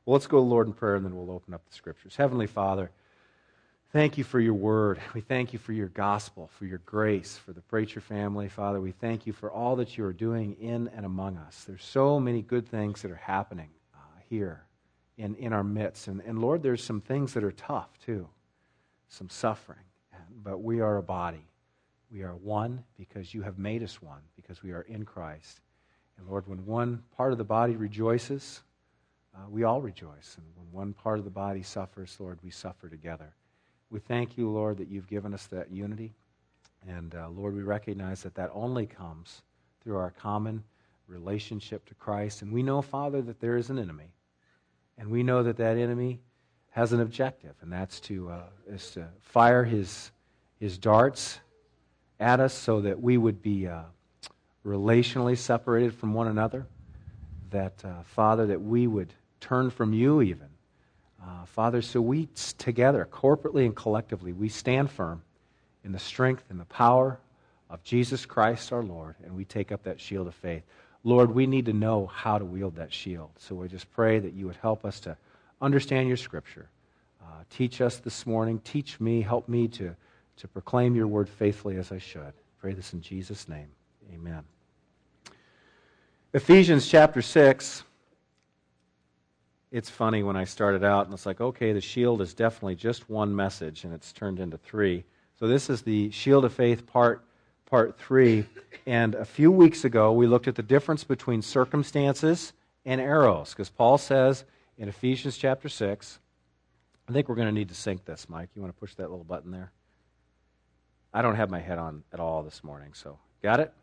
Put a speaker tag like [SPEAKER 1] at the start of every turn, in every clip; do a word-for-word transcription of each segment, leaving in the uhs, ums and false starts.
[SPEAKER 1] Well, let's go to the Lord in prayer, and then we'll open up the Scriptures. Heavenly Father, thank you for your word. We thank you for your gospel, for your grace, for the preacher family. Father, we thank you for all that you are doing in and among us. There's so many good things that are happening uh, here in, in our midst. And, and Lord, there's some things that are tough, too, some suffering. But we are a body. We are one because you have made us one, because we are in Christ. And Lord, when one part of the body rejoices, uh, we all rejoice. And when one part of the body suffers, Lord, we suffer together. We thank you, Lord, that you've given us that unity. And uh, Lord, we recognize that that only comes through our common relationship to Christ. And we know, Father, that there is an enemy. And we know that that enemy has an objective, and that's to, uh, is to fire his, his darts at us so that we would be uh, relationally separated from one another. That, uh, Father, that we would turn from you even. Uh, Father, so we together, corporately and collectively, we stand firm in the strength and the power of Jesus Christ our Lord, and we take up that shield of faith. Lord, we need to know how to wield that shield. So we just pray that you would help us to understand your Scripture. Uh, teach us this morning. Teach me. Help me to, to proclaim your word faithfully as I should. Pray this in Jesus' name. Amen. Ephesians chapter six. It's funny when I started out, and it's like, okay, the shield is definitely just one message, and it's turned into three. So this is the Shield of Faith part, part three. And a few weeks ago, we looked at the difference between circumstances and arrows, because Paul says in Ephesians chapter six, I think we're going to need to sync this, Mike. You want to push that little button there? I don't have my head on at all this morning, so got it?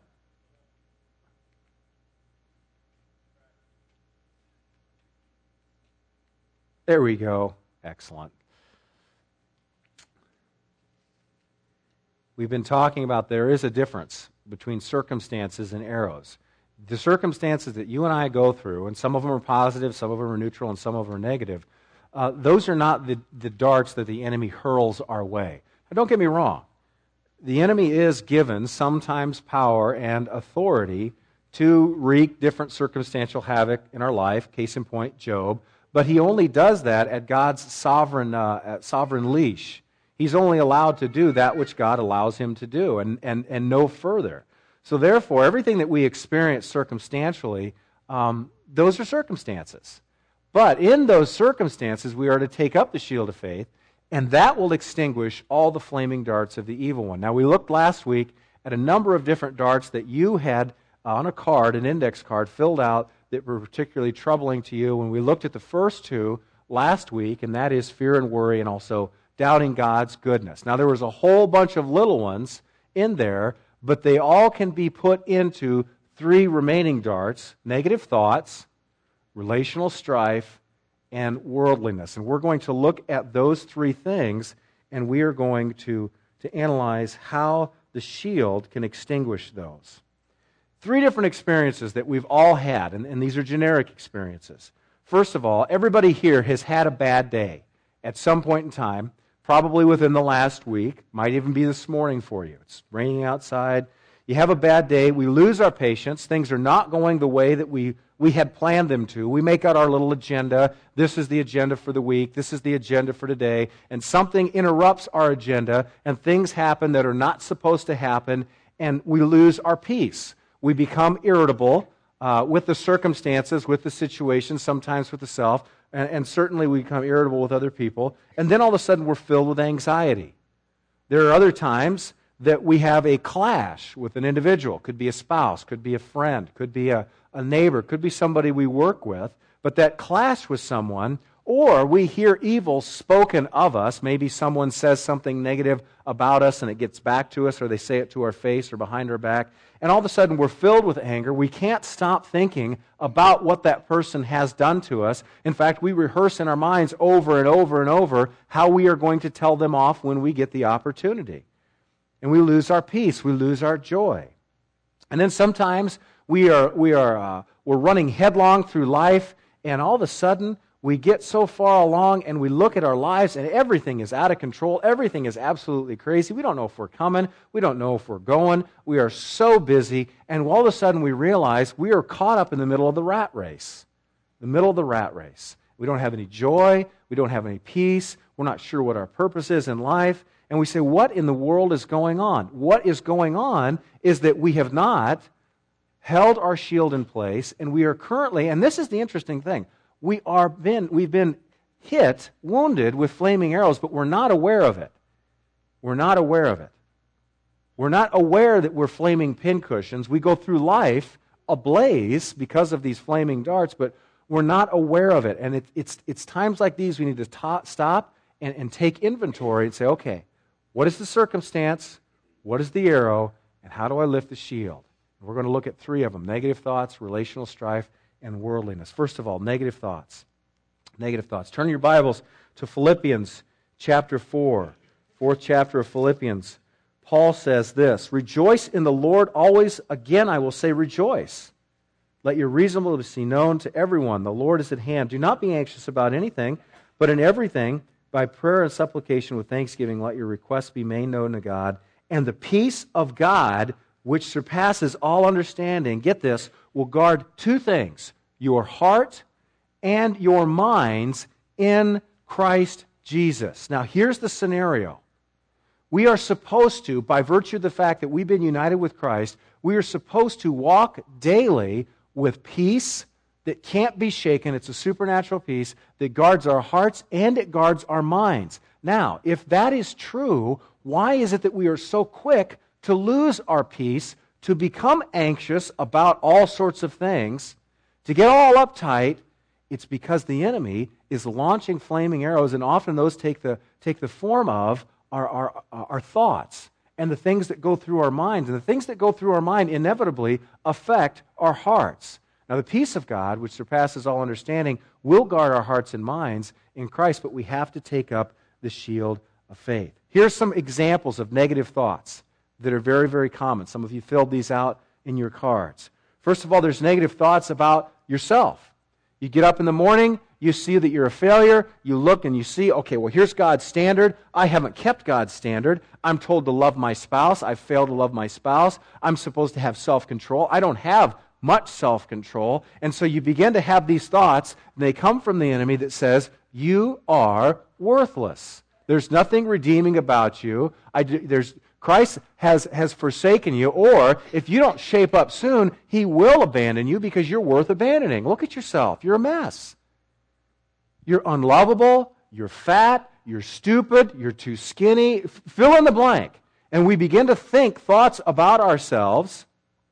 [SPEAKER 1] There we go. Excellent. We've been talking about there is a difference between circumstances and arrows. The circumstances that you and I go through, and some of them are positive, some of them are neutral, and some of them are negative, uh, those are not the, the darts that the enemy hurls our way. Now, don't get me wrong. The enemy is given sometimes power and authority to wreak different circumstantial havoc in our life, case in point, Job. But he only does that at God's sovereign uh, at sovereign leash. He's only allowed to do that which God allows him to do, and, and, and no further. So therefore, everything that we experience circumstantially, um, those are circumstances. But in those circumstances, we are to take up the shield of faith, and that will extinguish all the flaming darts of the evil one. Now, we looked last week at a number of different darts that you had on a card, an index card, filled out that were particularly troubling to you. When we looked at the first two last week, and that is fear and worry and also doubting God's goodness. Now, there was a whole bunch of little ones in there, but they all can be put into three remaining darts: negative thoughts, relational strife, and worldliness. And we're going to look at those three things, and we are going to, to analyze how the shield can extinguish those. Three different experiences that we've all had, and, and these are generic experiences. First of all, everybody here has had a bad day at some point in time, probably within the last week, might even be this morning for you. It's raining outside. You have a bad day. We lose our patience. Things are not going the way that we, we had planned them to. We make out our little agenda. This is the agenda for the week. This is the agenda for today. And something interrupts our agenda, and things happen that are not supposed to happen, and we lose our peace. We become irritable uh, with the circumstances, with the situation, sometimes with the self, and, and certainly we become irritable with other people. And then all of a sudden we're filled with anxiety. There are other times that we have a clash with an individual. Could be a spouse, could be a friend, could be a, a neighbor, could be somebody we work with. But that clash with someone, or we hear evil spoken of us. Maybe someone says something negative about us and it gets back to us, or they say it to our face or behind our back. And all of a sudden we're filled with anger. We can't stop thinking about what that person has done to us. In fact, we rehearse in our minds over and over and over how we are going to tell them off when we get the opportunity. And we lose our peace. We lose our joy. And then sometimes we are, we are uh, we're running headlong through life, and all of a sudden we get so far along and we look at our lives and everything is out of control. Everything is absolutely crazy. We don't know if we're coming. We don't know if we're going. We are so busy, and all of a sudden we realize we are caught up in the middle of the rat race. The middle of the rat race. We don't have any joy. We don't have any peace. We're not sure what our purpose is in life. And we say, what in the world is going on? What is going on is that we have not held our shield in place, and we are currently, and this is the interesting thing, we are been, we've been hit, wounded with flaming arrows, but we're not aware of it. We're not aware of it. We're not aware that we're flaming pincushions. We go through life ablaze because of these flaming darts, but we're not aware of it. And it, it's, it's times like these we need to ta- stop and, and take inventory and say, okay, what is the circumstance? What is the arrow? And how do I lift the shield? And we're going to look at three of them: negative thoughts, relational strife, and worldliness. First of all, negative thoughts. Negative thoughts. Turn your Bibles to Philippians chapter four. Fourth chapter of Philippians. Paul says this, "Rejoice in the Lord always. Again, I will say rejoice. Let your reasonableness be known to everyone. The Lord is at hand. Do not be anxious about anything, but in everything, by prayer and supplication with thanksgiving, let your requests be made known to God. And the peace of God, which surpasses all understanding," get this, "will guard two things, your heart and your minds in Christ Jesus." Now, here's the scenario. We are supposed to, by virtue of the fact that we've been united with Christ, we are supposed to walk daily with peace that can't be shaken. It's a supernatural peace that guards our hearts and it guards our minds. Now, if that is true, why is it that we are so quick to lose our peace, to become anxious about all sorts of things, to get all uptight? It's because the enemy is launching flaming arrows, and often those take the, take the form of our, our, our thoughts and the things that go through our minds. And the things that go through our mind inevitably affect our hearts. Now, the peace of God, which surpasses all understanding, will guard our hearts and minds in Christ, but we have to take up the shield of faith. Here's some examples of negative thoughts that are very, very common. Some of you filled these out in your cards. First of all, there's negative thoughts about yourself. You get up in the morning, you see that you're a failure, you look and you see, okay, well, here's God's standard. I haven't kept God's standard. I'm told to love my spouse. I've failed to love my spouse. I'm supposed to have self-control. I don't have much self-control. And so you begin to have these thoughts, and they come from the enemy that says, you are worthless. There's nothing redeeming about you. I, there's, Christ has, has forsaken you, or if you don't shape up soon, He will abandon you because you're worth abandoning. Look at yourself. You're a mess. You're unlovable, you're fat, you're stupid, you're too skinny. F- fill in the blank. And we begin to think thoughts about ourselves,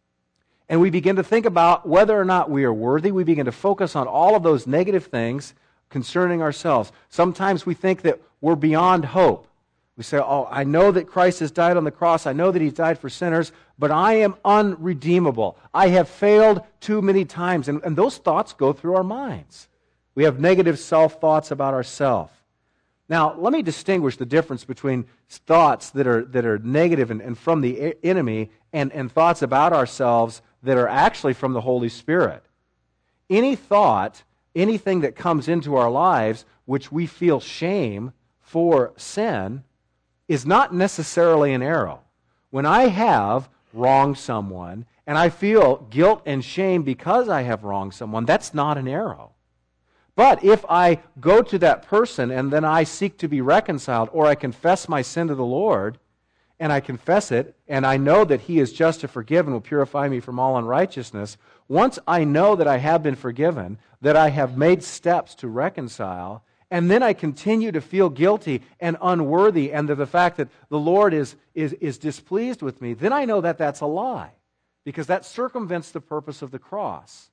[SPEAKER 1] and we begin to think about whether or not we are worthy. We begin to focus on all of those negative things concerning ourselves. Sometimes we think that we're beyond hope. We say, oh, I know that Christ has died on the cross. I know that He's died for sinners, but I am unredeemable. I have failed too many times. And, and those thoughts go through our minds. We have negative self-thoughts about ourselves. Now, let me distinguish the difference between thoughts that are, that are negative and, and from the enemy and, and thoughts about ourselves that are actually from the Holy Spirit. Any thought, anything that comes into our lives which we feel shame for sin is not necessarily an arrow. When I have wronged someone and I feel guilt and shame because I have wronged someone, that's not an arrow. But if I go to that person and then I seek to be reconciled, or I confess my sin to the Lord, and I confess it, and I know that He is just to forgive and will purify me from all unrighteousness, once I know that I have been forgiven, that I have made steps to reconcile, and then I continue to feel guilty and unworthy, and that the fact that the Lord is, is, is displeased with me, then I know that that's a lie, because that circumvents the purpose of the cross.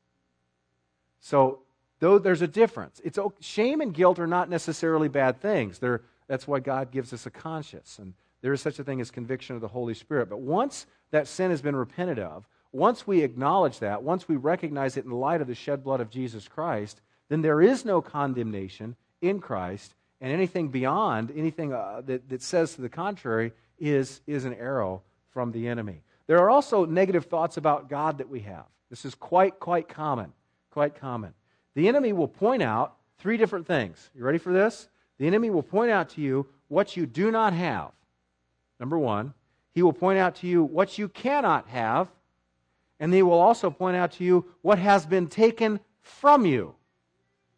[SPEAKER 1] So, though there's a difference. It's shame and guilt are not necessarily bad things. They're, that's why God gives us a conscience, and there is such a thing as conviction of the Holy Spirit. But once that sin has been repented of, once we acknowledge that, once we recognize it in the light of the shed blood of Jesus Christ, then there is no condemnation in Christ, and anything beyond, anything uh, that, that says to the contrary is, is an arrow from the enemy. There are also negative thoughts about God that we have. This is quite, quite common, quite common. The enemy will point out three different things. You ready for this? The enemy will point out to you what you do not have. Number one. He will point out to you what you cannot have. And he will also point out to you what has been taken from you.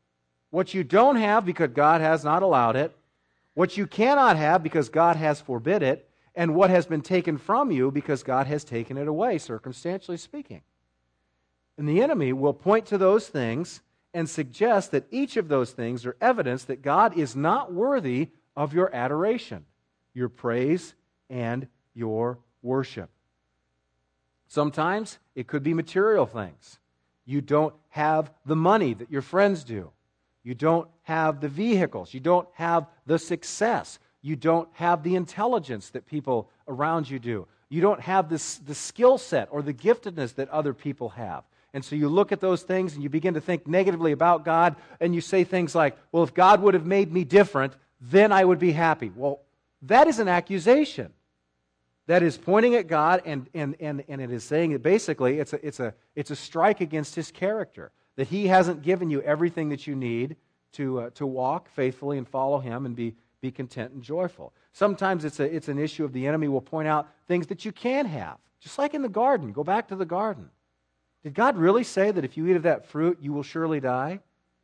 [SPEAKER 1] what you don't have because God has not allowed it, what you cannot have because God has forbid it, and what has been taken from you because God has taken it away, circumstantially speaking. And the enemy will point to those things and suggest that each of those things are evidence that God is not worthy of your adoration, your praise, and your worship. Sometimes it could be material things. You don't have the money that your friends do. You don't have the vehicles. You don't have the success. You don't have the intelligence that people around you do. You don't have this, the skill set or the giftedness that other people have. And so you look at those things and you begin to think negatively about God, and you say things like, well, if God would have made me different, then I would be happy. Well, that is an accusation. That is pointing at God, and, and, and, and it is saying that basically it's a, it's, a, it's a strike against His character, that He hasn't given you everything that you need to, uh, to walk faithfully and follow Him and be, be content and joyful. Sometimes it's, a, it's an issue of the enemy will point out things that you can have, just like in the garden. Go back to the garden. Did God really say that if you eat of that fruit, you will surely die?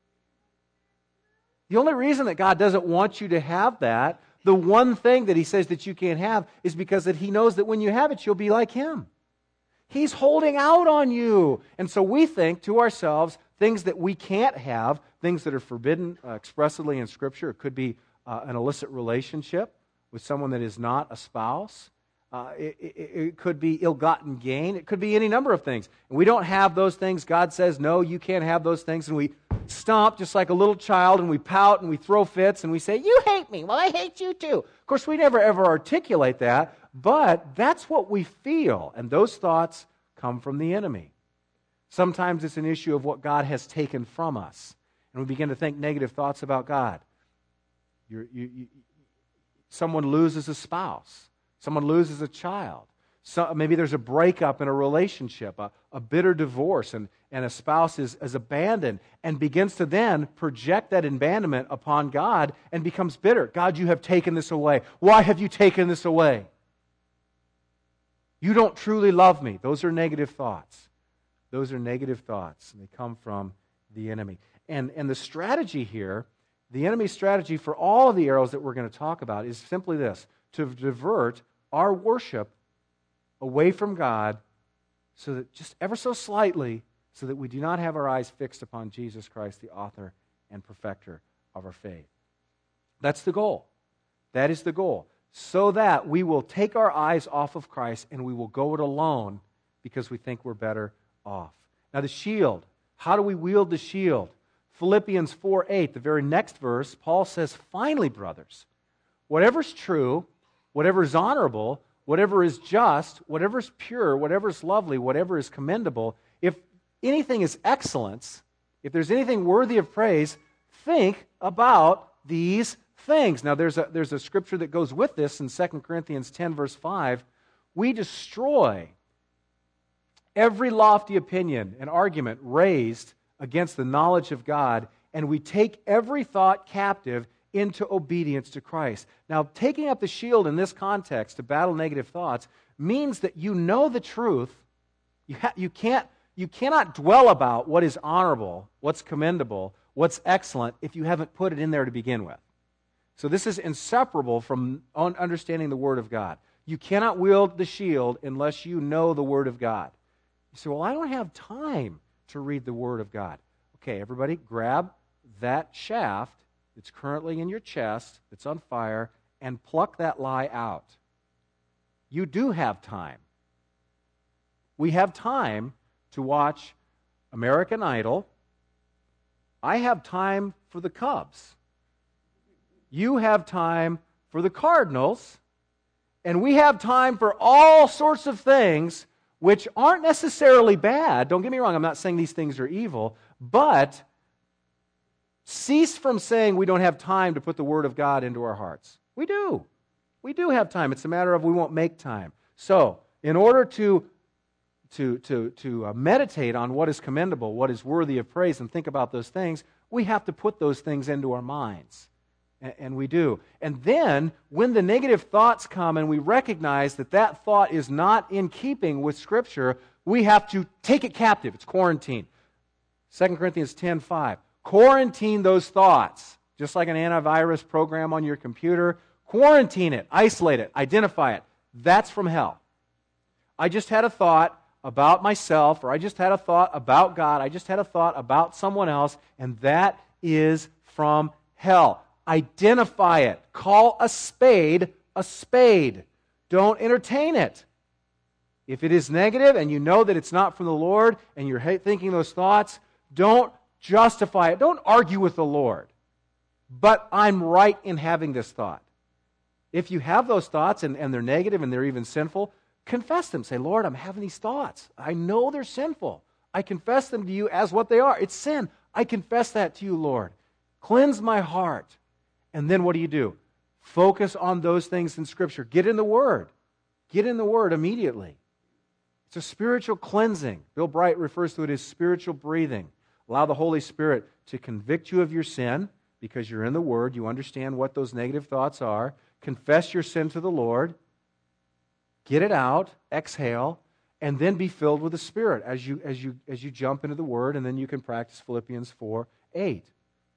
[SPEAKER 1] The only reason that God doesn't want you to have that, the one thing that He says that you can't have, is because that He knows that when you have it, you'll be like Him. He's holding out on you. And so we think to ourselves things that we can't have, things that are forbidden uh, expressly in Scripture. It could be uh, an illicit relationship with someone that is not a spouse. Uh, it, it, it could be ill-gotten gain. It could be any number of things. And we don't have those things. God says, no, you can't have those things. And we stomp just like a little child, and we pout, and we throw fits, and we say, you hate me. Well, I hate you too. Of course, we never ever articulate that, but that's what we feel. And those thoughts come from the enemy. Sometimes it's an issue of what God has taken from us. And we begin to think negative thoughts about God. You're, you, you, someone loses a spouse. Someone loses a child. So maybe there's a breakup in a relationship, a, a bitter divorce, and, and a spouse is, is abandoned and begins to then project that abandonment upon God and becomes bitter. God, you have taken this away. Why have you taken this away? You don't truly love me. Those are negative thoughts. Those are negative thoughts, and they come from the enemy. And, and the strategy here, the enemy's strategy for all of the arrows that we're going to talk about is simply this: to divert our worship away from God, so that just ever so slightly, so that we do not have our eyes fixed upon Jesus Christ, the author and perfecter of our faith. That's the goal. That is the goal. So that we will take our eyes off of Christ and we will go it alone because we think we're better off. Now the shield. How do we wield the shield? Philippians four eight, the very next verse, Paul says, finally, brothers, whatever's true, whatever is honorable, whatever is just, whatever is pure, whatever is lovely, whatever is commendable, if anything is excellence, if there's anything worthy of praise, think about these things. Now, there's a, there's a scripture that goes with this in Second Corinthians ten, verse five. We destroy every lofty opinion and argument raised against the knowledge of God, and we take every thought captive into obedience to Christ. Now, taking up the shield in this context to battle negative thoughts means that you know the truth. You, ha- you, can't, you cannot dwell about what is honorable, what's commendable, what's excellent, if you haven't put it in there to begin with. So this is inseparable from understanding the Word of God. You cannot wield the shield unless you know the Word of God. You say, well, I don't have time to read the Word of God. Okay, everybody, grab that shaft that's currently in your chest, that's on fire, and pluck that lie out. You do have time. We have time to watch American Idol. I have time for the Cubs. You have time for the Cardinals. And we have time for all sorts of things which aren't necessarily bad. Don't get me wrong, I'm not saying these things are evil, but cease from saying we don't have time to put the Word of God into our hearts. We do. We do have time. It's a matter of we won't make time. So, in order to, to, to, to uh, meditate on what is commendable, what is worthy of praise, and think about those things, we have to put those things into our minds. And, and we do. And then, when the negative thoughts come and we recognize that that thought is not in keeping with Scripture, we have to take it captive. It's quarantine. Second Corinthians ten five. Quarantine those thoughts, just like an antivirus program on your computer. Quarantine it, isolate it, identify it. That's from hell. I just had a thought about myself, or I just had a thought about God, I just had a thought about someone else, and that is from hell. Identify it. Call a spade a spade. Don't entertain it. If it is negative and you know that it's not from the Lord and you're thinking those thoughts, don't justify it. Don't argue with the Lord. But I'm right in having this thought. If you have those thoughts and, and they're negative and they're even sinful, confess them. Say, Lord, I'm having these thoughts. I know they're sinful. I confess them to you as what they are. It's sin. I confess that to you, Lord. Cleanse my heart. And then what do you do? Focus on those things in Scripture. Get in the Word. Get in the Word immediately. It's a spiritual cleansing. Bill Bright refers to it as spiritual breathing. Allow the Holy Spirit to convict you of your sin because you're in the Word. You understand what those negative thoughts are. Confess your sin to the Lord. Get it out. Exhale. And then be filled with the Spirit as you, as you, as you jump into the Word, and then you can practice Philippians four eight.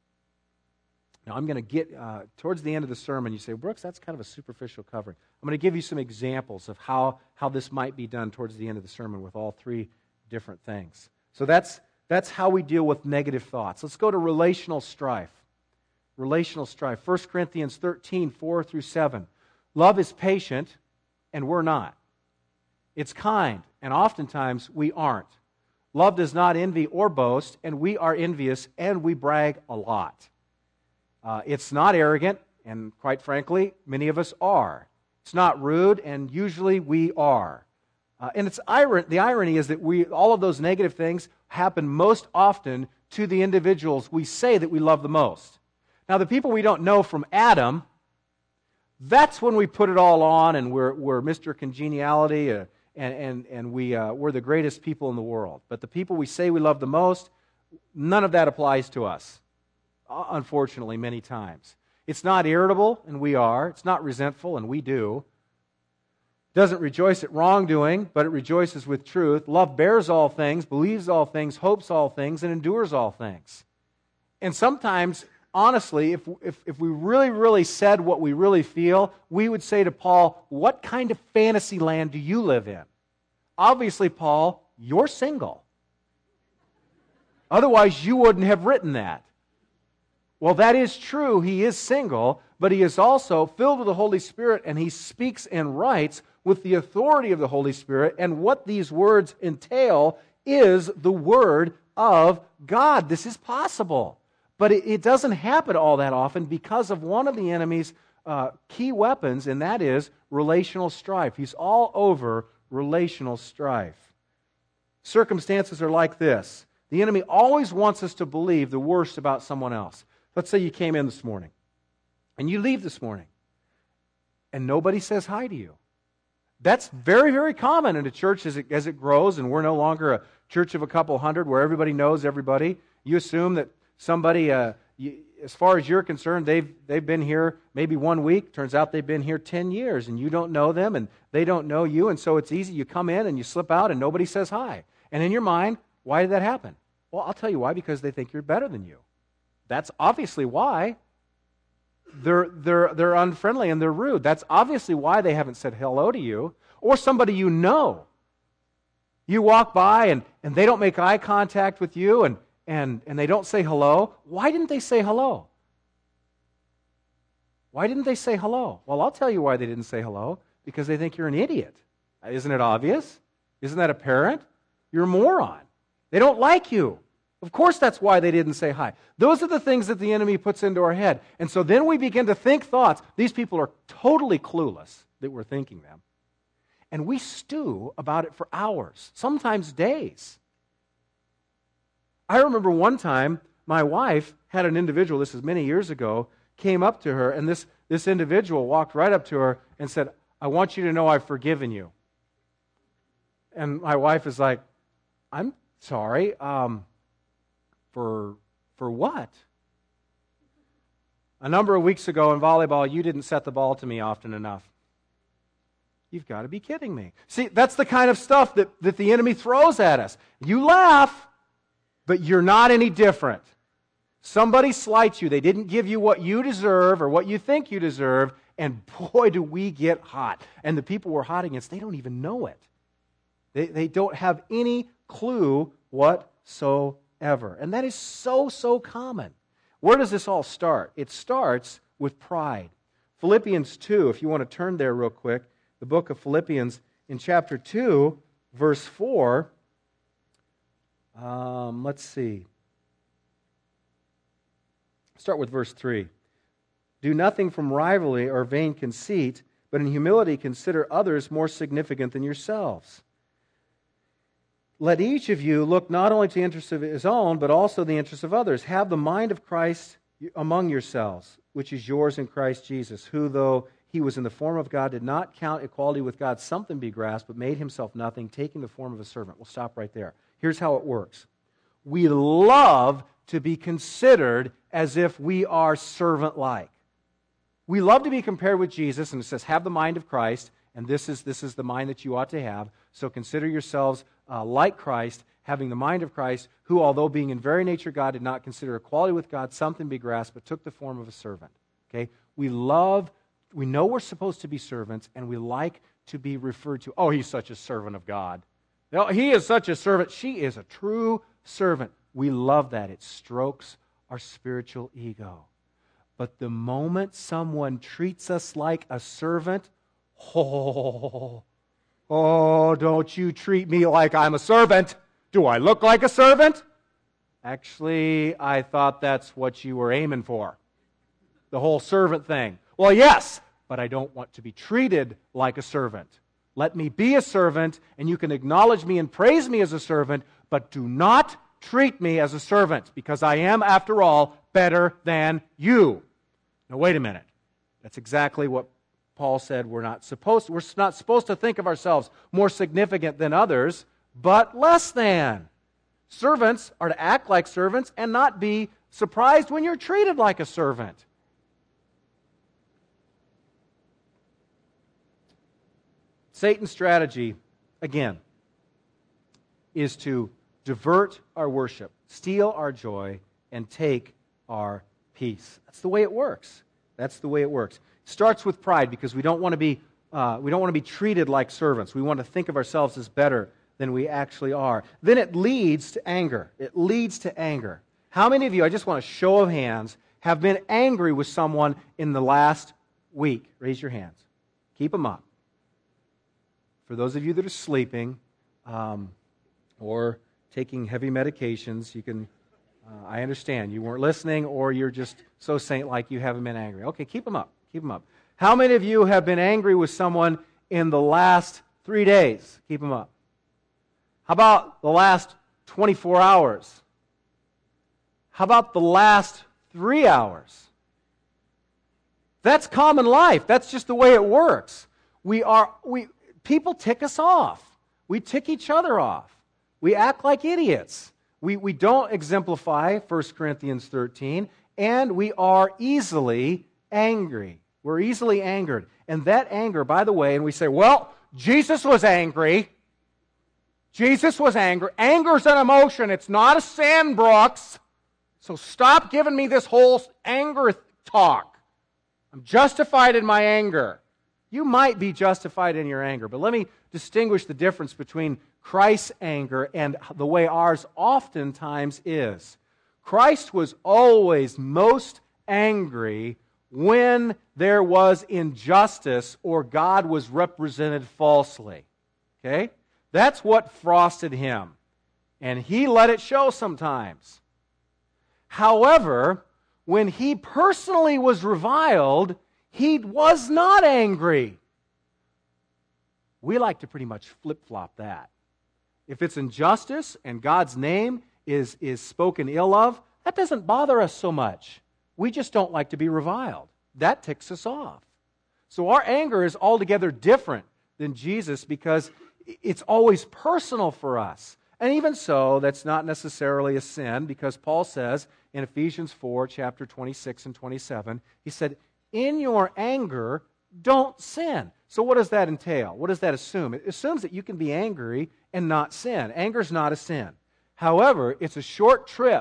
[SPEAKER 1] Now, I'm going to get, uh, towards the end of the sermon, you say, Brooks, that's kind of a superficial covering. I'm going to give you some examples of how, how this might be done towards the end of the sermon with all three different things. So that's, that's how we deal with negative thoughts. Let's go to relational strife. Relational strife. First Corinthians thirteen, four through seven. Love is patient, and we're not. It's kind, and oftentimes we aren't. Love does not envy or boast, and we are envious, and we brag a lot. Uh, it's not arrogant, and quite frankly, many of us are. It's not rude, and usually we are. Uh, and it's iron- the irony is that we all of those negative things happen most often to the individuals we say that we love the most. Now, the people we don't know from Adam, that's when we put it all on, and we're, we're Mister Congeniality, uh, and, and, and we, uh, we're the greatest people in the world. But the people we say we love the most, none of that applies to us. Unfortunately, many times. It's not irritable, and we are. It's not resentful, and we do. It doesn't rejoice at wrongdoing, but it rejoices with truth. Love bears all things, believes all things, hopes all things, and endures all things. And sometimes, honestly, if, if, if we really, really said what we really feel, we would say to Paul, what kind of fantasy land do you live in? Obviously, Paul, you're single. Otherwise, you wouldn't have written that. Well, that is true. He is single, but he is also filled with the Holy Spirit, and he speaks and writes with the authority of the Holy Spirit, and what these words entail is the Word of God. This is possible, but it, it doesn't happen all that often because of one of the enemy's uh, key weapons, and that is relational strife. He's all over relational strife. Circumstances are like this. The enemy always wants us to believe the worst about someone else. Let's say you came in this morning, and you leave this morning, and nobody says hi to you. That's very, very common in a church as it, as it grows, and we're no longer a church of a couple hundred where everybody knows everybody. You assume that somebody, uh, you, as far as you're concerned, they've, they've been here maybe one week. Turns out they've been here ten years, and you don't know them, and they don't know you, and so it's easy. You come in, and you slip out, and nobody says hi. And in your mind, why did that happen? Well, I'll tell you why, because they think you're better than you. That's obviously why. They're, they're, they're unfriendly and they're rude. That's obviously why they haven't said hello to you. Or somebody you know. You walk by and, and they don't make eye contact with you and, and, and they don't say hello. Why didn't they say hello? Why didn't they say hello? Well, I'll tell you why they didn't say hello. Because they think you're an idiot. Isn't it obvious? Isn't that apparent? You're a moron. They don't like you. Of course that's why they didn't say hi. Those are the things that the enemy puts into our head. And so then we begin to think thoughts. These people are totally clueless that we're thinking them. And we stew about it for hours, sometimes days. I remember one time my wife had an individual, this is many years ago, came up to her, and this, this individual walked right up to her and said, I want you to know I've forgiven you. And my wife is like, I'm sorry, um... For, for what? A number of weeks ago in volleyball, you didn't set the ball to me often enough. You've got to be kidding me. See, that's the kind of stuff that, that the enemy throws at us. You laugh, but you're not any different. Somebody slights you. They didn't give you what you deserve or what you think you deserve, and boy, do we get hot. And the people we're hot against, they don't even know it. They, they don't have any clue whatsoever. And that is so, so common. Where does this all start? It starts with pride. Philippians two, if you want to turn there real quick, the book of Philippians in chapter two, verse four. Um, let's see. Start with verse three. Do nothing from rivalry or vain conceit, but in humility consider others more significant than yourselves. Let each of you look not only to the interests of his own, but also the interests of others. Have the mind of Christ among yourselves, which is yours in Christ Jesus, who, though he was in the form of God, did not count equality with God something to be grasped, but made himself nothing, taking the form of a servant. We'll stop right there. Here's how it works. We love to be considered as if we are servant-like. We love to be compared with Jesus, and it says, have the mind of Christ, and this is, this is the mind that you ought to have. So consider yourselves uh, like Christ, having the mind of Christ, who, although being in very nature God, did not consider equality with God something to be grasped, but took the form of a servant. Okay? We love, we know we're supposed to be servants, and we like to be referred to, oh, he's such a servant of God. No, he is such a servant. She is a true servant. We love that. It strokes our spiritual ego. But the moment someone treats us like a servant, oh, oh, don't you treat me like I'm a servant. Do I look like a servant? Actually, I thought that's what you were aiming for. The whole servant thing. Well, yes, but I don't want to be treated like a servant. Let me be a servant, and you can acknowledge me and praise me as a servant, but do not treat me as a servant, because I am, after all, better than you. Now, wait a minute. That's exactly what Paul said we're not supposed to. We're not supposed to think of ourselves more significant than others, but less than. Servants are to act like servants and not be surprised when you're treated like a servant. Satan's strategy, again, is to divert our worship, steal our joy, and take our peace. That's the way it works. That's the way it works. It starts with pride because we don't want to be uh, we don't want to be treated like servants. We want to think of ourselves as better than we actually are. Then it leads to anger. It leads to anger. How many of you, I just want a show of hands, have been angry with someone in the last week? Raise your hands. Keep them up. For those of you that are sleeping um, or taking heavy medications, you can, uh, I understand, you weren't listening or you're just so saint-like you haven't been angry. Okay, keep them up. Keep them up. How many of you have been angry with someone in the last three days? Keep them up. How about the last twenty-four hours? How about the last three hours? That's common life. That's just the way it works. We are, we, people tick us off. We tick each other off. We act like idiots. We, we don't exemplify First Corinthians thirteen, and we are easily angry. We're easily angered. And that anger, by the way, and we say, well, Jesus was angry. Jesus was angry. Anger's an emotion. It's not a sin, Brooks. So stop giving me this whole anger talk. I'm justified in my anger. You might be justified in your anger, but let me distinguish the difference between Christ's anger and the way ours oftentimes is. Christ was always most angry when there was injustice or God was represented falsely. Okay? That's what frosted him. And he let it show sometimes. However, when he personally was reviled, he was not angry. We like to pretty much flip-flop that. If it's injustice and God's name is, is spoken ill of, that doesn't bother us so much. We just don't like to be reviled. That ticks us off. So our anger is altogether different than Jesus because it's always personal for us. And even so, that's not necessarily a sin because Paul says in Ephesians four, chapter twenty-six and twenty-seven, he said, in your anger, don't sin. So what does that entail? What does that assume? It assumes that you can be angry and not sin. Anger is not a sin. However, it's a short trip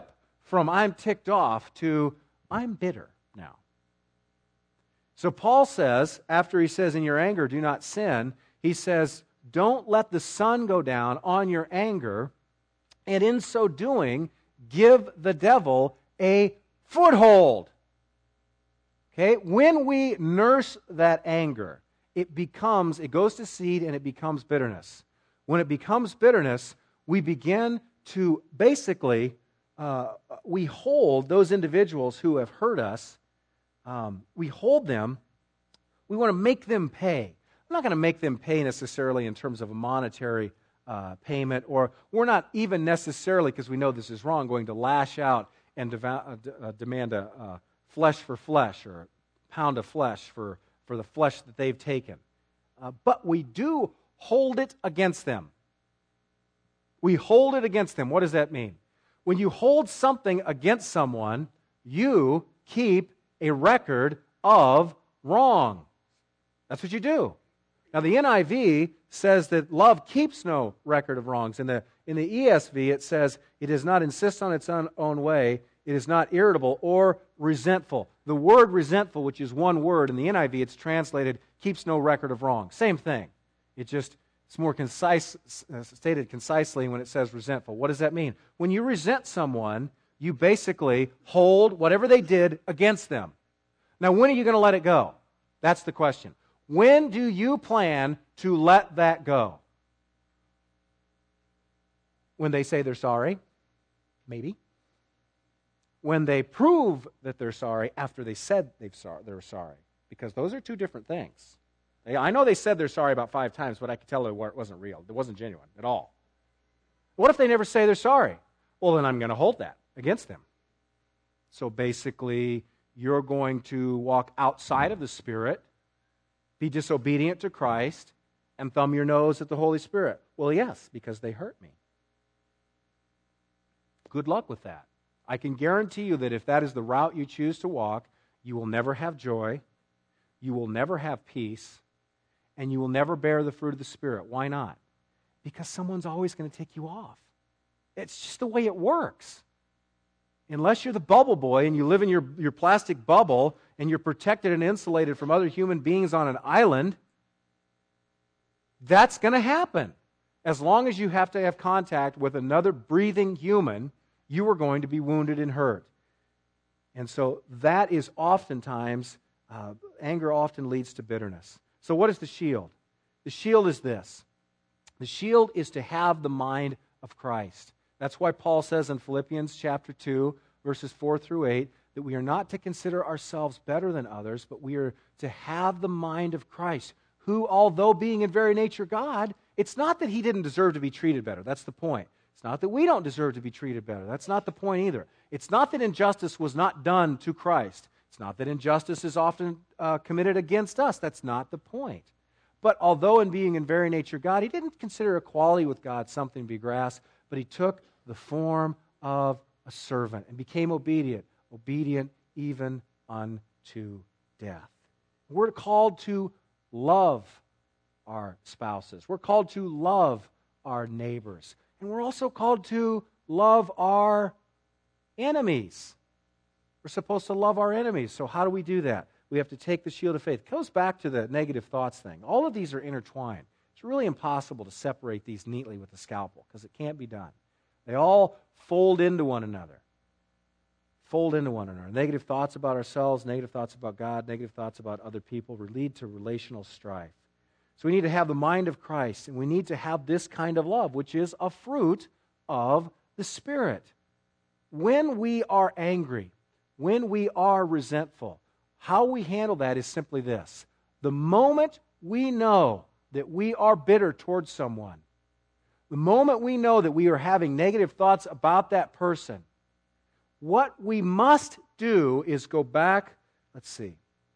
[SPEAKER 1] from I'm ticked off to I'm bitter now. So Paul says, after he says, in your anger, do not sin, he says, don't let the sun go down on your anger, and in so doing, give the devil a foothold. Okay? When we nurse that anger, it becomes, it goes to seed and it becomes bitterness. When it becomes bitterness, we begin to basically, uh, we hold those individuals who have hurt us, um, we hold them, we want to make them pay. I'm not going to make them pay necessarily in terms of a monetary uh, payment, or we're not even necessarily, because we know this is wrong, going to lash out and deva- uh, d- uh, demand a uh, flesh for flesh, or a pound of flesh for, for the flesh that they've taken. Uh, but we do hold it against them. We hold it against them. What does that mean? When you hold something against someone, you keep a record of wrong. That's what you do. Now, the N I V says that love keeps no record of wrongs. In the, in the E S V, it says, it does not insist on its own, own way, it is not irritable or resentful. The word resentful, which is one word, in the N I V, it's translated, keeps no record of wrong. Same thing. It just, it's more concise, uh, stated concisely when it says resentful. What does that mean? When you resent someone, you basically hold whatever they did against them. Now, when are you going to let it go? That's the question. When do you plan to let that go? When they say they're sorry? Maybe. When they prove that they're sorry after they said they've sor- they're sorry. Because those are two different things. They, I know they said they're sorry about five times, but I could tell it wasn't real. It wasn't genuine at all. What if they never say they're sorry? Well, then I'm going to hold that against them. So basically, you're going to walk outside of the Spirit, be disobedient to Christ, and thumb your nose at the Holy Spirit. Well, yes, because they hurt me. Good luck with that. I can guarantee you that if that is the route you choose to walk, you will never have joy, you will never have peace, and you will never bear the fruit of the Spirit. Why not? Because someone's always going to take you off. It's just the way it works. Unless you're the bubble boy and you live in your, your plastic bubble and you're protected and insulated from other human beings on an island, that's going to happen. As long as you have to have contact with another breathing human, you are going to be wounded and hurt. And so that is oftentimes, uh, anger often leads to bitterness. So what is the shield? The shield is this. The shield is to have the mind of Christ. That's why Paul says in Philippians chapter two, verses four through eight, that we are not to consider ourselves better than others, but we are to have the mind of Christ, who, although being in very nature God, it's not that he didn't deserve to be treated better. That's the point. It's not that we don't deserve to be treated better. That's not the point either. It's not that injustice was not done to Christ. It's not that injustice is often uh, committed against us. That's not the point. But although in being in very nature God, he didn't consider equality with God something to be grasped, but he took the form of a servant and became obedient, obedient even unto death. We're called to love our spouses. We're called to love our neighbors. And we're also called to love our enemies. We're supposed to love our enemies. So how do we do that? We have to take the shield of faith. It goes back to the negative thoughts thing. All of these are intertwined. It's really impossible to separate these neatly with the scalpel because it can't be done. They all fold into one another. Fold into one another. Negative thoughts about ourselves, negative thoughts about God, negative thoughts about other people lead to relational strife. So we need to have the mind of Christ, and we need to have this kind of love, which is a fruit of the Spirit. When we are angry, when we are resentful, how we handle that is simply this. The moment we know that we are bitter towards someone, the moment we know that we are having negative thoughts about that person, what we must do is go back, let's see,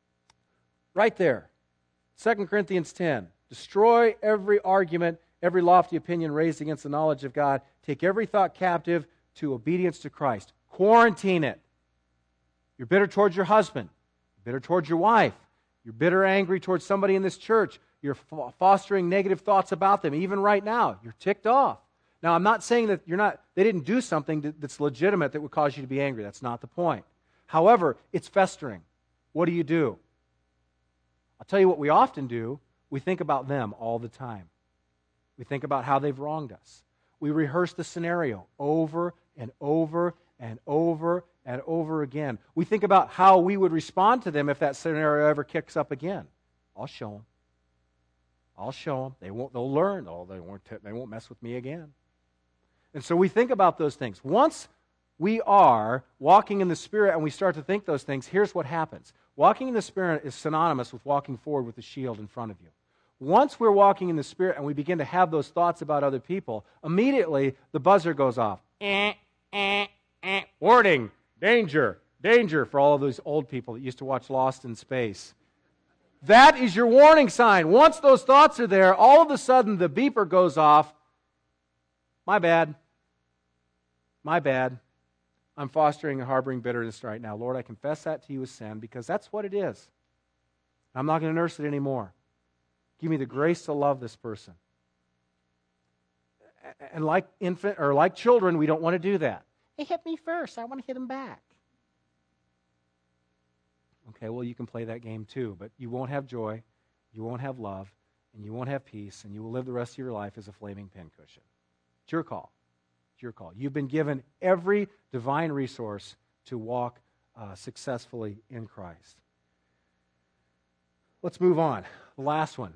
[SPEAKER 1] right there, Second Corinthians ten. Destroy every argument, every lofty opinion raised against the knowledge of God. Take every thought captive to obedience to Christ. Quarantine it. You're bitter towards your husband. You're bitter towards your wife. You're bitter, angry towards somebody in this church. You're fostering negative thoughts about them, even right now. You're ticked off. Now, I'm not saying that you're not, they didn't do something that, that's legitimate that would cause you to be angry. That's not the point. However, it's festering. What do you do? I'll tell you what we often do. We think about them all the time. We think about how they've wronged us. We rehearse the scenario over and over and over and over again. We think about how we would respond to them if that scenario ever kicks up again. I'll show them. I'll show them. They won't. They'll learn. Oh, they won't. They won't mess with me again. And so we think about those things. Once we are walking in the Spirit and we start to think those things, here's what happens. Walking in the Spirit is synonymous with walking forward with the shield in front of you. Once we're walking in the Spirit and we begin to have those thoughts about other people, immediately the buzzer goes off. Eh, eh, eh. Warning, danger, danger for all of those old people that used to watch Lost in Space. That is your warning sign. Once those thoughts are there, all of a sudden the beeper goes off. My bad. My bad. I'm fostering and harboring bitterness right now. Lord, I confess that to you as sin because that's what it is. I'm not going to nurse it anymore. Give me the grace to love this person. And like infant or like children, we don't want to do that. He hit me first. I want to hit him back. Okay, well, you can play that game too, but you won't have joy, you won't have love, and you won't have peace, and you will live the rest of your life as a flaming pincushion. It's your call. It's your call. You've been given every divine resource to walk uh, successfully in Christ. Let's move on. The last one.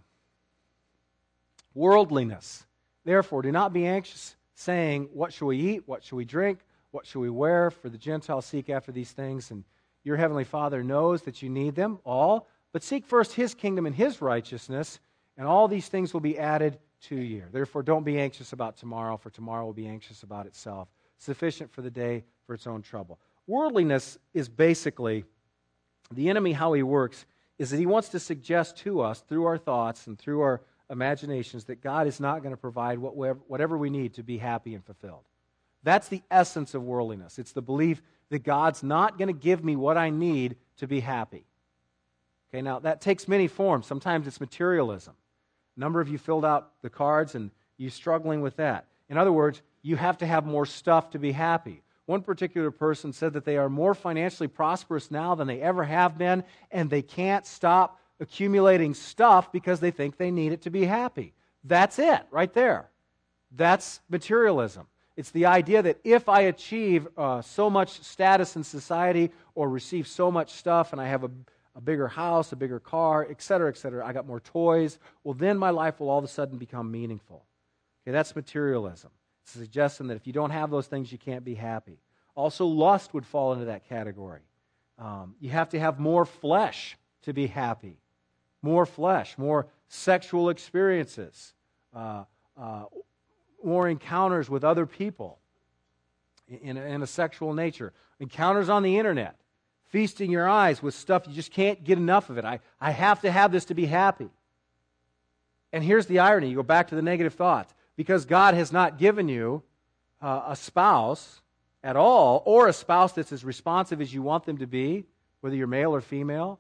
[SPEAKER 1] Worldliness. Therefore, do not be anxious, saying, what shall we eat? What shall we drink? What shall we wear? For the Gentiles seek after these things, and your heavenly Father knows that you need them all. But seek first His kingdom and His righteousness, and all these things will be added to you. Therefore, don't be anxious about tomorrow, for tomorrow will be anxious about itself. Sufficient for the day for its own trouble. Worldliness is basically, the enemy, how he works, is that he wants to suggest to us, through our thoughts and through our imaginations, that God is not going to provide whatever we need to be happy and fulfilled. That's the essence of worldliness. It's the belief that God's not going to give me what I need to be happy. Okay, now that takes many forms. Sometimes it's materialism. A number of you filled out the cards and you're struggling with that. In other words, you have to have more stuff to be happy. One particular person said that they are more financially prosperous now than they ever have been, and they can't stop accumulating stuff because they think they need it to be happy. That's it, right there. That's materialism. It's the idea that if I achieve uh, so much status in society or receive so much stuff and I have a, a bigger house, a bigger car, et cetera, et cetera, I got more toys, well, then my life will all of a sudden become meaningful. Okay, that's materialism. It's a suggestion that if you don't have those things, you can't be happy. Also, lust would fall into that category. Um, you have to have more flesh to be happy. More flesh, more sexual experiences, uh, uh, more encounters with other people in a, in a sexual nature. Encounters on the internet. Feasting your eyes with stuff you just can't get enough of it. I, I have to have this to be happy. And here's the irony. You go back to the negative thoughts. Because God has not given you uh, a spouse at all, or a spouse that's as responsive as you want them to be, whether you're male or female,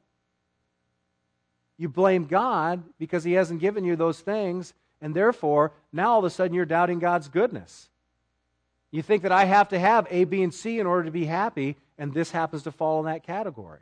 [SPEAKER 1] you blame God because He hasn't given you those things, and therefore, now all of a sudden you're doubting God's goodness. You think that I have to have A, B, and C in order to be happy, and this happens to fall in that category.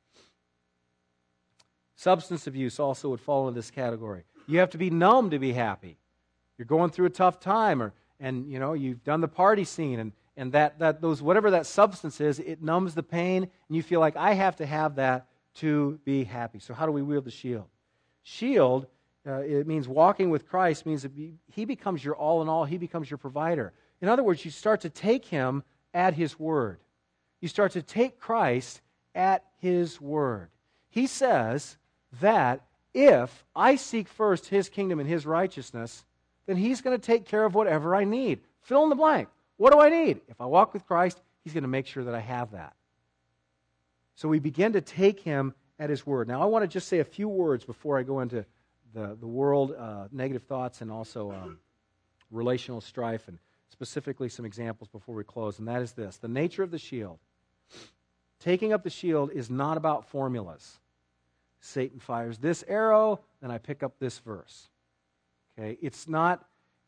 [SPEAKER 1] Substance abuse also would fall in this category. You have to be numb to be happy. You're going through a tough time, or and you know you've done the party scene, and and that that those whatever that substance is, it numbs the pain, and you feel like I have to have that to be happy. So how do we wield the shield? Shield, uh, it means walking with Christ means that He becomes your all in all. He becomes your provider. In other words, you start to take Him at His word. You start to take Christ at His word. He says that if I seek first His kingdom and His righteousness, then He's going to take care of whatever I need. Fill in the blank. What do I need? If I walk with Christ, He's going to make sure that I have that. So we begin to take Him at His word. Now, I want to just say a few words before I go into the, the world, uh, negative thoughts, and also um, relational strife, and specifically some examples before we close, and that is this. The nature of the shield. Taking up the shield is not about formulas. Satan fires this arrow, then I pick up this verse. Okay, it's not,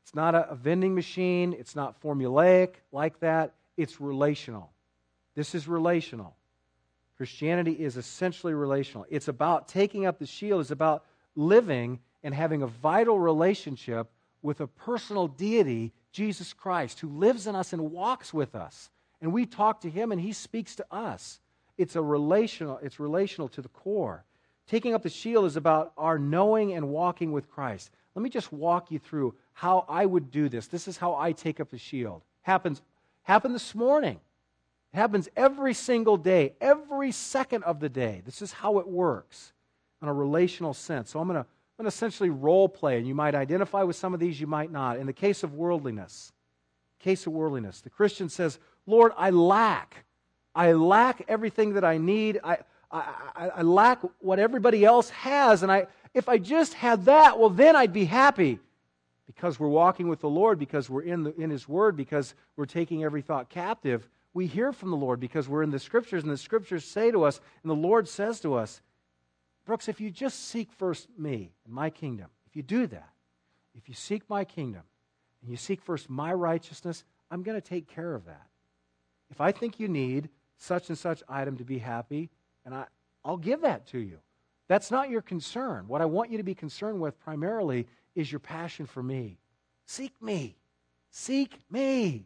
[SPEAKER 1] It's not a, a vending machine. It's not formulaic like that. It's relational. This is relational. Christianity is essentially relational. It's about taking up the shield. It's about living and having a vital relationship with a personal deity, Jesus Christ, who lives in us and walks with us. And we talk to Him and He speaks to us. It's a relational, it's relational to the core. Taking up the shield is about our knowing and walking with Christ. Let me just walk you through how I would do this. This is how I take up the shield. Happens, happened this morning. It happens every single day, every second of the day. This is how it works in a relational sense. So I'm going to I'm going to essentially role play, and you might identify with some of these, you might not. In the case of worldliness, case of worldliness, the Christian says, Lord, I lack. I lack everything that I need. I, I, I, I lack what everybody else has, and I if I just had that, well, then I'd be happy. Because we're walking with the Lord, because we're in, the, in His Word, because we're taking every thought captive, we hear from the Lord because we're in the Scriptures, and the Scriptures say to us, and the Lord says to us, Brooks, if you just seek first me and my kingdom, if you do that, if you seek my kingdom, and you seek first my righteousness, I'm going to take care of that. If I think you need such and such item to be happy, and I, I'll give that to you. That's not your concern. What I want you to be concerned with primarily is your passion for me. Seek me. Seek me.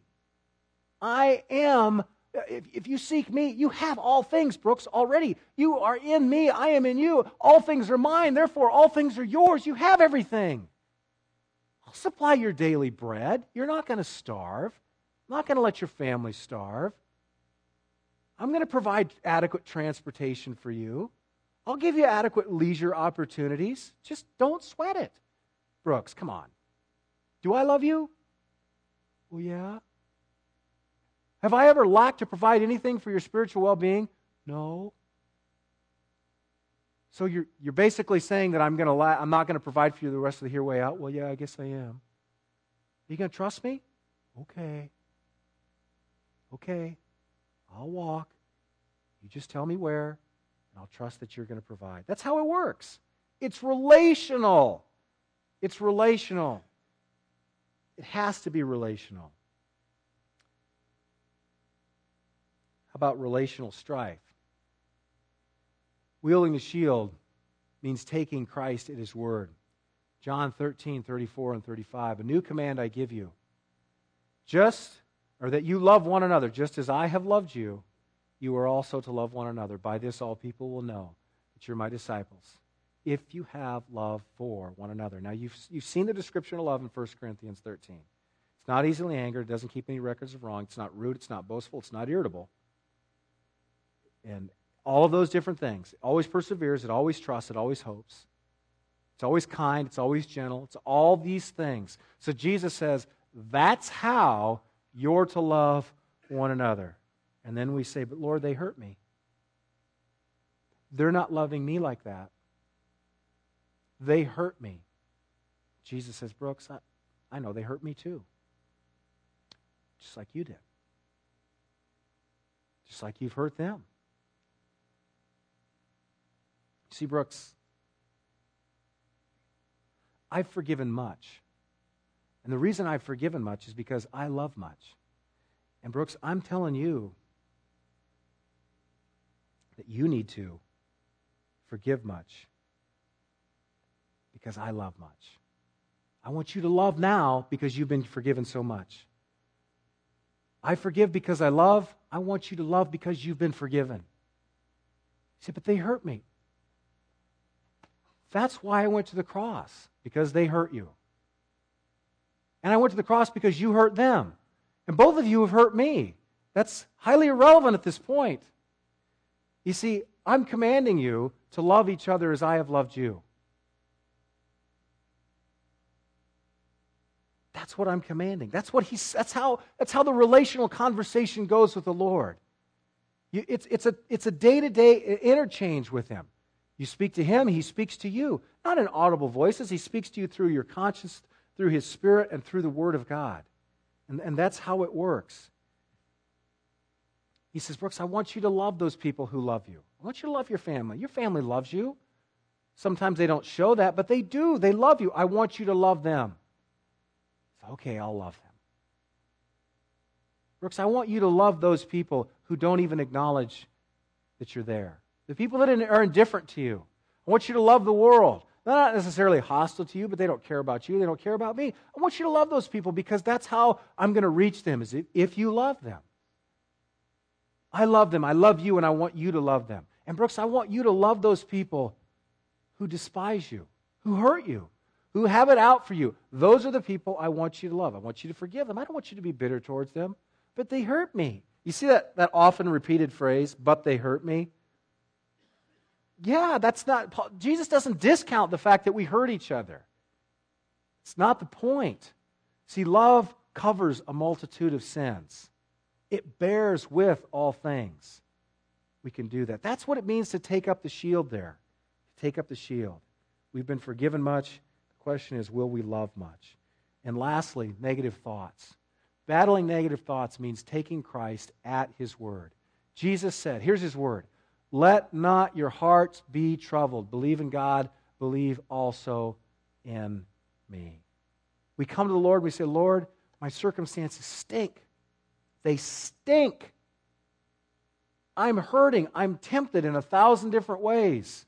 [SPEAKER 1] I am, if, if you seek me, you have all things, Brooks, already. You are in me, I am in you. All things are mine, therefore all things are yours. You have everything. I'll supply your daily bread. You're not going to starve. I'm not going to let your family starve. I'm going to provide adequate transportation for you. I'll give you adequate leisure opportunities. Just don't sweat it. Brooks, come on. Do I love you? Well, yeah. Have I ever lacked to provide anything for your spiritual well-being? No. So you're you're basically saying that I'm going to la- I'm not going to provide for you the rest of the here way out? Well, yeah, I guess I am. Are you going to trust me? Okay. Okay. I'll walk. You just tell me where, and I'll trust that you're going to provide. That's how it works. It's relational. It's relational. It has to be relational. How about relational strife? Wielding the shield means taking Christ at His word. John thirteen, thirty-four and thirty-five. A new command I give you. Just, or that you love one another, just as I have loved you, you are also to love one another. By this all people will know that you're my disciples, if you have love for one another. Now, you've, you've seen the description of love in First Corinthians thirteen. It's not easily angered. It doesn't keep any records of wrong. It's not rude. It's not boastful. It's not irritable. And all of those different things. It always perseveres. It always trusts. It always hopes. It's always kind. It's always gentle. It's all these things. So Jesus says, that's how you're to love one another. And then we say, but Lord, they hurt me. They're not loving me like that. They hurt me. Jesus says, Brooks, I, I know they hurt me too. Just like you did. Just like you've hurt them. See, Brooks, I've forgiven much. And the reason I've forgiven much is because I love much. And Brooks, I'm telling you that you need to forgive much because I love much. I want you to love now because you've been forgiven so much. I forgive because I love. I want you to love because you've been forgiven. You say, but they hurt me. That's why I went to the cross, because they hurt you. And I went to the cross because you hurt them. And both of you have hurt me. That's highly irrelevant at this point. You see, I'm commanding you to love each other as I have loved you. That's what I'm commanding. That's what he's. That's how. That's how the relational conversation goes with the Lord. You, it's it's a it's a day-to-day interchange with Him. You speak to Him, He speaks to you, not in audible voices. He speaks to you through your conscience, through His Spirit, and through the Word of God, and and that's how it works. He says, Brooks, I want you to love those people who love you. I want you to love your family. Your family loves you. Sometimes they don't show that, but they do. They love you. I want you to love them. Okay, I'll love them. Brooks, I want you to love those people who don't even acknowledge that you're there. The people that are indifferent to you. I want you to love the world. They're not necessarily hostile to you, but they don't care about you. They don't care about me. I want you to love those people because that's how I'm going to reach them, is if you love them. I love them. I love you, and I want you to love them. And Brooks, I want you to love those people who despise you, who hurt you, who have it out for you. Those are the people I want you to love. I want you to forgive them. I don't want you to be bitter towards them, but they hurt me. You see that, that often repeated phrase, but they hurt me? Yeah, that's not, Jesus doesn't discount the fact that we hurt each other. It's not the point. See, love covers a multitude of sins. It bears with all things. We can do that. That's what it means to take up the shield there. Take up the shield. We've been forgiven much. The question is, will we love much? And lastly, negative thoughts. Battling negative thoughts means taking Christ at His word. Jesus said, here's His word, let not your hearts be troubled. Believe in God, believe also in me. We come to the Lord and we say, Lord, my circumstances stink. They stink. I'm hurting. I'm tempted in a thousand different ways.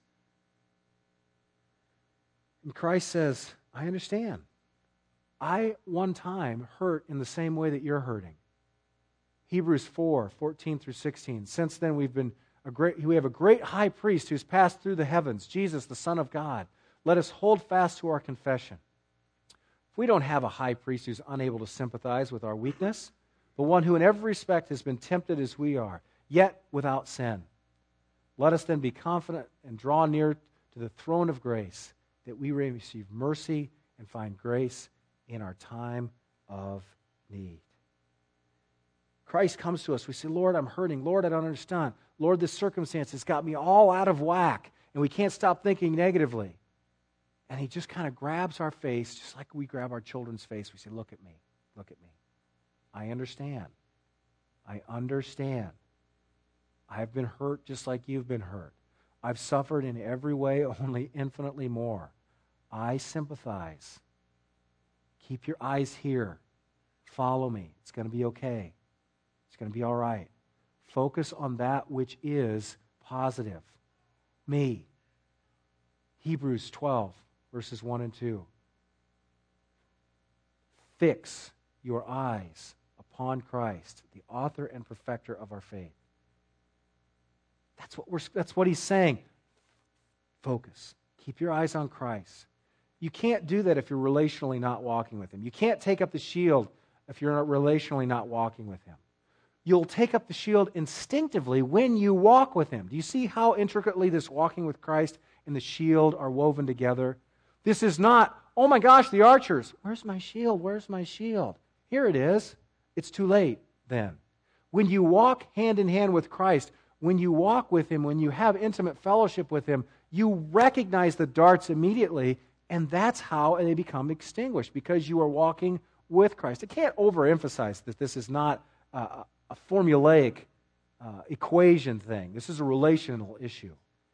[SPEAKER 1] And Christ says, I understand. I, one time, hurt in the same way that you're hurting. Hebrews four, fourteen through sixteen. Since then, we've been a great, we have a great high priest who's passed through the heavens, Jesus, the Son of God. Let us hold fast to our confession. If we don't have a high priest who's unable to sympathize with our weakness, but one who in every respect has been tempted as we are, yet without sin, let us then be confident and draw near to the throne of grace, that we may receive mercy and find grace in our time of need. Christ comes to us. We say, Lord, I'm hurting. Lord, I don't understand. Lord, this circumstance has got me all out of whack, and we can't stop thinking negatively. And He just kind of grabs our face, just like we grab our children's face. We say, look at me. Look at me. I understand. I understand. I've been hurt just like you've been hurt. I've suffered in every way, only infinitely more. I sympathize. Keep your eyes here. Follow me. It's going to be okay. It's going to be all right. Focus on that which is positive. Me. Hebrews twelve, verses one and two. Fix your eyes upon Christ, the author and perfecter of our faith. That's what we're, that's what he's saying. Focus. Keep your eyes on Christ. You can't do that if you're relationally not walking with Him. You can't take up the shield if you're not relationally not walking with Him. You'll take up the shield instinctively when you walk with Him. Do you see how intricately this walking with Christ and the shield are woven together? This is not, oh my gosh, the archers. Where's my shield? Where's my shield? Here it is. It's too late then. When you walk hand in hand with Christ, when you walk with Him, when you have intimate fellowship with Him, you recognize the darts immediately, and that's how they become extinguished, because you are walking with Christ. I can't overemphasize that this is not a, a formulaic uh, equation thing. This is a relational issue.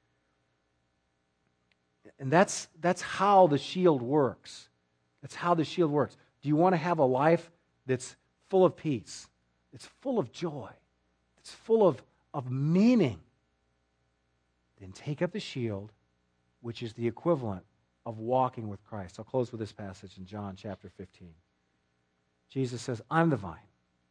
[SPEAKER 1] And that's, that's how the shield works. That's how the shield works. Do you want to have a life that's full of peace, that's full of joy, that's full of, of meaning? Then take up the shield, which is the equivalent of walking with Christ. I'll close with this passage in John chapter fifteen. Jesus says, I'm the vine.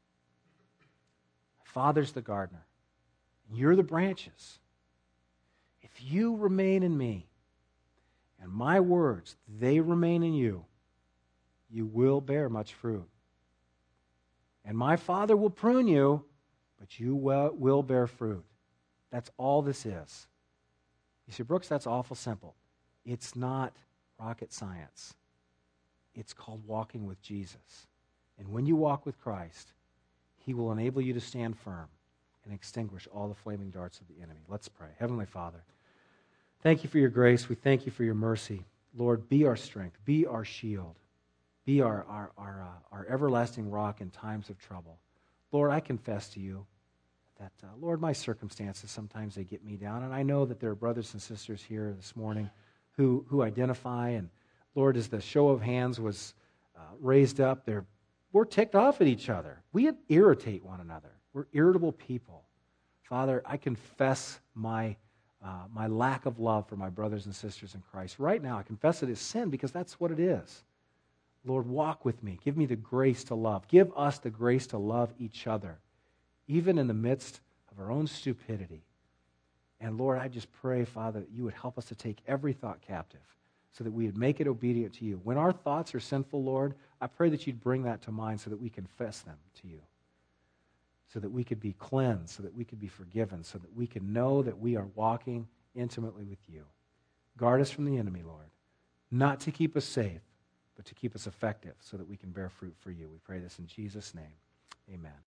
[SPEAKER 1] My Father's the gardener. And you're the branches. If you remain in me, and my words, they remain in you, you will bear much fruit. And my Father will prune you, but you will, will bear fruit. That's all this is. You say, Brooks, that's awful simple. It's not rocket science. It's called walking with Jesus. And when you walk with Christ, He will enable you to stand firm and extinguish all the flaming darts of the enemy. Let's pray. Heavenly Father, thank You for Your grace. We thank You for Your mercy. Lord, be our strength. Be our shield. Be our, our, our, uh, our everlasting rock in times of trouble. Lord, I confess to You that, uh, Lord, my circumstances, sometimes they get me down. And I know that there are brothers and sisters here this morning who, who identify. And Lord, as the show of hands was uh, raised up, they're, we're ticked off at each other. We irritate one another. We're irritable people. Father, I confess my, uh, my lack of love for my brothers and sisters in Christ. Right now, I confess it as sin because that's what it is. Lord, walk with me. Give me the grace to love. Give us the grace to love each other, even in the midst of our own stupidity. And Lord, I just pray, Father, that you would help us to take every thought captive so that we would make it obedient to you. When our thoughts are sinful, Lord, I pray that you'd bring that to mind so that we confess them to you, so that we could be cleansed, so that we could be forgiven, so that we can know that we are walking intimately with you. Guard us from the enemy, Lord, not to keep us safe, but to keep us effective so that we can bear fruit for you. We pray this in Jesus' name. Amen.